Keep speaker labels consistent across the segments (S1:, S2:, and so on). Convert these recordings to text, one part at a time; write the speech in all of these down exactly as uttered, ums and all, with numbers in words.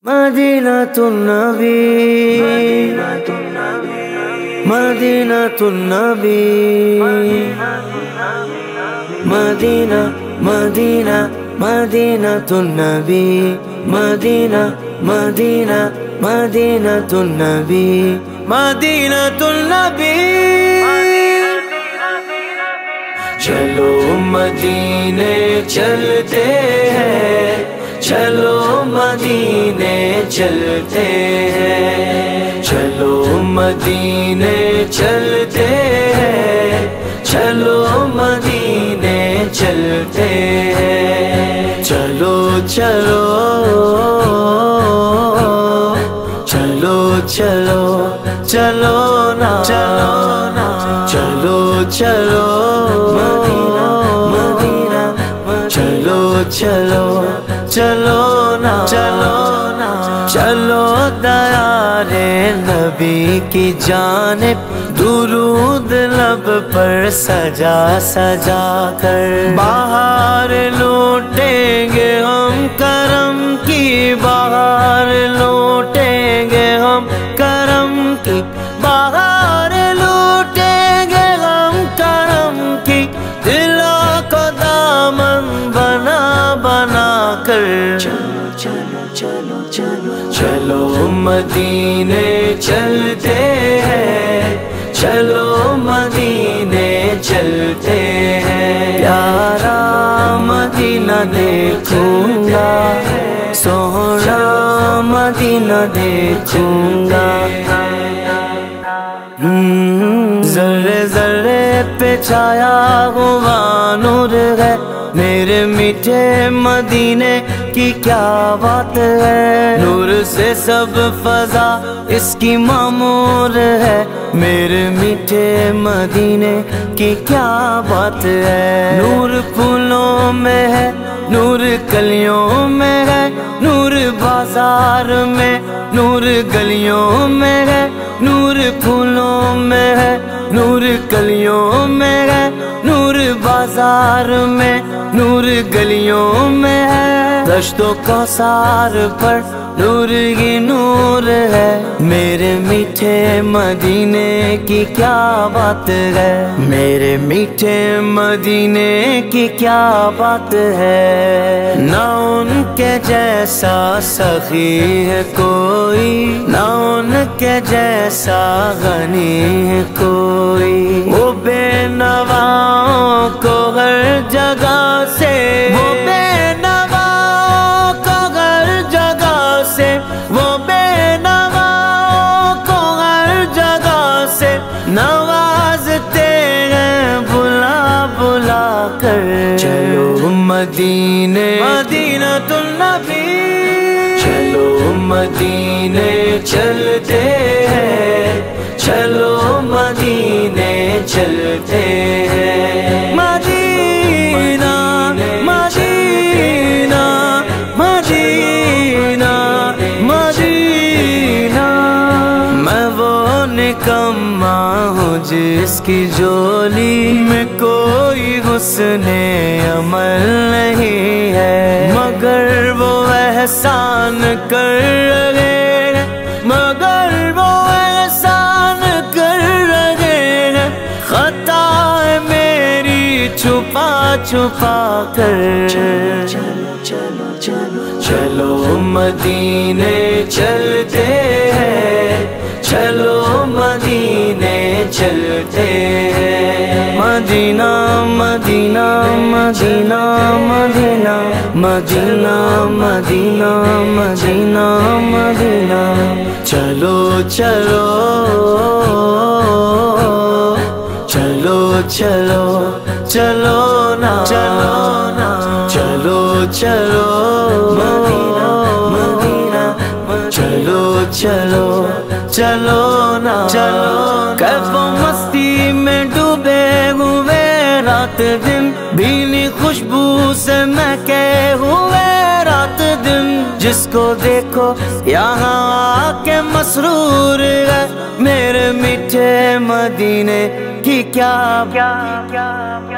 S1: مدینۃ النبی مدینۃ النبی مدینہ مدینہ مدینۃ النبی مدینہ مدینہ مدینۃ النبی مدینۃ النبی چلو مدینے چلتے ہیں، چلو مدینے چلتے ہیں، چلو مدینے چلتے ہیں، چلو مدینے چلتے ہیں، چلو چلو چلو چلو چلو نا چلو نا چلو چلو مدینہ مدینہ چلو چلو چلو نا چلو نا چلو دیار نبی کی جانب درود لب پر سجا سجا کر بہار لوٹیں گے ہم کرم کی، بہار لوٹیں گے ہم کرم کی، بہار لوٹیں گے ہم کرم کی، دلوں کو دامن بنا بنا کر چلو چلو چلو چلو چلو مدینے چلتے ہیں، چلو مدینے چلتے ہیں، پیارا مدینہ دیکھوں گا، سوہنا مدینہ دیکھوں گا، ذرے ذرے پہ چھایا ہوا نور ہے، میرے میٹھے مدینے کی کیا بات ہے، نور سے سب فضا اس کی معمور ہے، میرے میٹھے مدینے کی کیا بات ہے، نور پھولوں میں ہے، نور کلیوں میں ہے، نور بازار میں، نور گلیوں میں ہے، نور پھولوں میں ہے، نور کلیوں میں ہے، نور بازار میں، نور گلیوں میں ہے، دشت و کوثر پر نور ہی نور ہے، میرے میٹھے مدینے کی کیا بات ہے، میرے میٹھے مدینے کی کیا بات ہے، نہ ان کے جیسا سخی ہے کوئی، نہ ان کے جیسا غنی ہے کوئی، وہ بے نواؤں کو ہر جگہ سے، وہ بے نواؤں کو ہر جگہ سے، وہ بے نواؤں کو ہر جگہ سے نوازتے ہیں بلا بلا کر، چلو مدینے مدینۃ النبی، چلو مدینے چلتے ہیں، چلو مدینے چلتے ہیں، مدینہ مدینہ مدینہ مدینہ، میں وہ نکما ہوں جس کی جولی میں کوئی حسن عمل نہیں ہے، مگر وہ احسان کر رہے ہیں، مگر وہ احسان کر رہے ہیں، خطا ہے میری چھپا چھپا کر، چلو چلو چلو چلو مدینے چلتے ہیں، چلو مدینے چلتے ہیں، مدینہ مدینہ مدینہ مدینہ مدینہ مدینہ مدینہ مدینہ، چلو چلو چلو چلو چلو نا چلو نا چلو چلو مدینہ مدینہ چلو چلو چلو نا چلو، کیف و مستی میں ڈوبے ہوئے رات دن، بھیلی خوشبو سے مہکے ہوئے رات دن، جس کو دیکھو یہاں آ کے مسرور ہے، میرے میٹھے مدینے کی کیا کیا کیا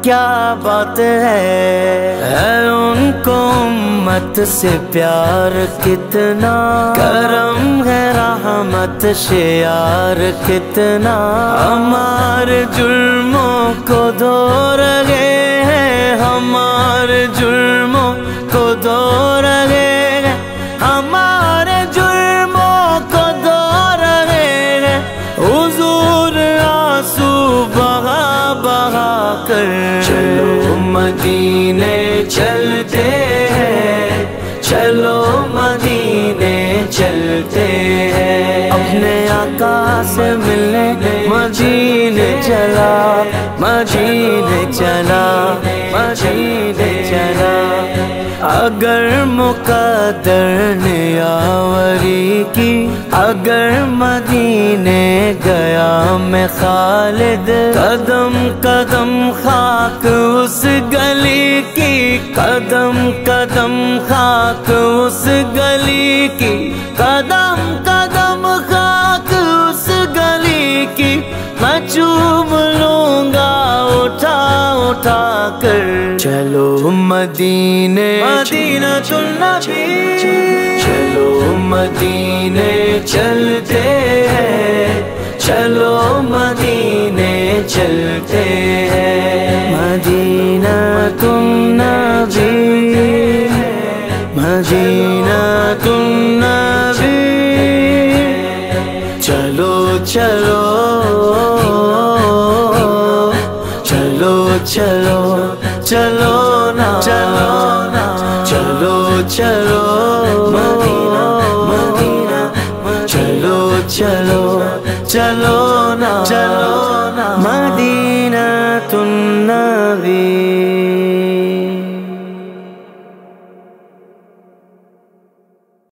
S1: کیا بات ہے، ہے ان کو امت سے پیار کتنا، کرم ہے رحمت سے یار کتنا، ہمارے جرموں کو دھو رہے ہیں، ہمارے جرموں کو دھو رہے ہیں، ہمارے جرموں کو دھو رہے ہیں، حضور آنسو بہا بہا کر، چلو مدینے چلتے ہیں، چلو مدینے چلتے ہیں، اپنے آقا سے ملنے مدینے چلا، مدینے چلا، مدینے چلا، اگر مقدر نے یاوری کی، اگر مدینے گیا میں خالد، قدم قدم خاک اس گلی کی، قدم قدم خاک اس گلی کی، قدم قدم خاک اس گلی کی، میں چوم لوں گا اٹھا اٹھا کر، چلو مدینے مدینہ النبی، چلو مدینے چلتے ہیں، چلو مدینے چلتے ہیں، مدینہ النبی، مدینہ النبی، چلو چلو چلو چلو چلو نا، چلو نا، چلو چلو مدینہ، مدینہ، چلو چلو چلو